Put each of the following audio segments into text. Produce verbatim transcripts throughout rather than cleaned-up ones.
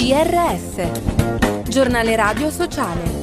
G R S, Giornale Radio Sociale.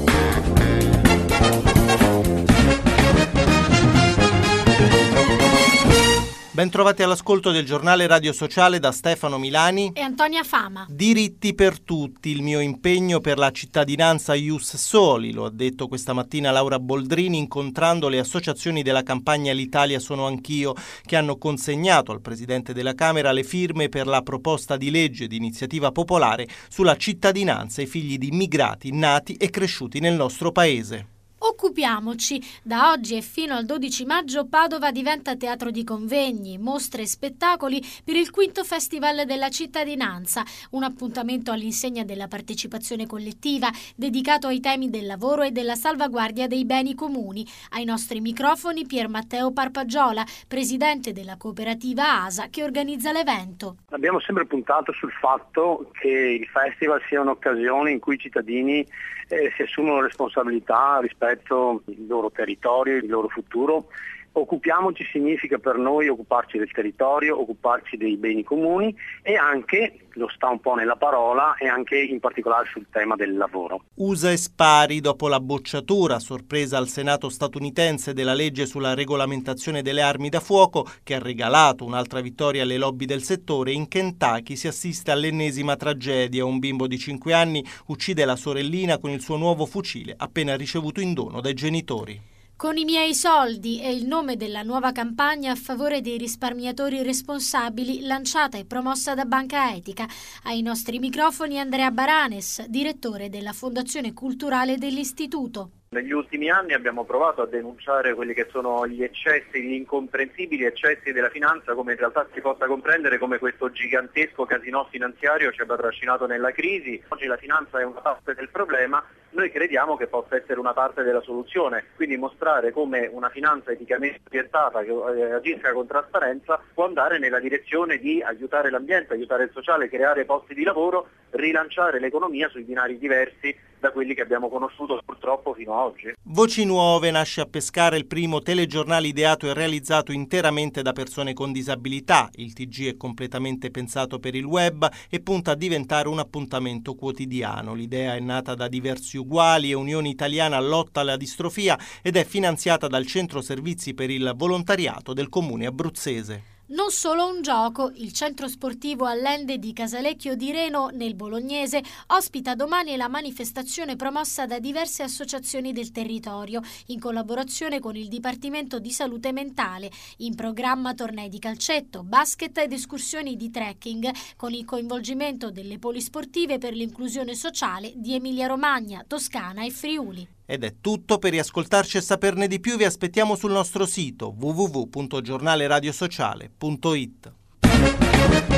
Bentrovati all'ascolto del Giornale Radio Sociale da Stefano Milani e Antonia Fama. Diritti per tutti, il mio impegno per la cittadinanza Ius Soli, lo ha detto questa mattina Laura Boldrini incontrando le associazioni della campagna L'Italia sono anch'io, che hanno consegnato al Presidente della Camera le firme per la proposta di legge di iniziativa popolare sulla cittadinanza ai figli di immigrati nati e cresciuti nel nostro paese. Occupiamoci. Da oggi e fino al dodici maggio Padova diventa teatro di convegni, mostre e spettacoli per il quinto Festival della cittadinanza, un appuntamento all'insegna della partecipazione collettiva dedicato ai temi del lavoro e della salvaguardia dei beni comuni. Ai nostri microfoni Pier Matteo Parpagiola, presidente della cooperativa A S A che organizza l'evento. Abbiamo sempre puntato sul fatto che il festival sia un'occasione in cui i cittadini eh, si assumono responsabilità rispetto il loro territorio, il loro futuro. Occupiamoci significa per noi occuparci del territorio, occuparci dei beni comuni e anche, lo sta un po' nella parola, e anche in particolare sul tema del lavoro. Usa e spari dopo la bocciatura sorpresa al Senato statunitense della legge sulla regolamentazione delle armi da fuoco che ha regalato un'altra vittoria alle lobby del settore. In Kentucky si assiste all'ennesima tragedia. Un bimbo di cinque anni uccide la sorellina con il suo nuovo fucile appena ricevuto in dono dai genitori. Con i miei soldi è il nome della nuova campagna a favore dei risparmiatori responsabili lanciata e promossa da Banca Etica. Ai nostri microfoni Andrea Baranes, direttore della Fondazione Culturale dell'Istituto. Negli ultimi anni abbiamo provato a denunciare quelli che sono gli eccessi, gli incomprensibili eccessi della finanza, come in realtà si possa comprendere come questo gigantesco casinò finanziario ci abbia trascinato nella crisi. Oggi la finanza è una parte del problema, noi crediamo che possa essere una parte della soluzione, quindi mostrare come una finanza eticamente orientata che agisca con trasparenza può andare nella direzione di aiutare l'ambiente, aiutare il sociale, creare posti di lavoro, rilanciare l'economia sui binari diversi da quelli che abbiamo conosciuto purtroppo fino a oggi. Voci Nuove nasce a Pescara il primo telegiornale ideato e realizzato interamente da persone con disabilità. Il T G è completamente pensato per il web e punta a diventare un appuntamento quotidiano. L'idea è nata da Diversi Uguali e Unione Italiana Lotta alla Distrofia ed è finanziata dal Centro Servizi per il Volontariato del Comune abruzzese. Non solo un gioco, il centro sportivo Allende di Casalecchio di Reno, nel Bolognese, ospita domani la manifestazione promossa da diverse associazioni del territorio, in collaborazione con il Dipartimento di Salute Mentale. In programma tornei di calcetto, basket ed escursioni di trekking, con il coinvolgimento delle polisportive per l'inclusione sociale di Emilia-Romagna, Toscana e Friuli. Ed è tutto. Per riascoltarci e saperne di più vi aspettiamo sul nostro sito w w w punto giornale radio sociale punto it.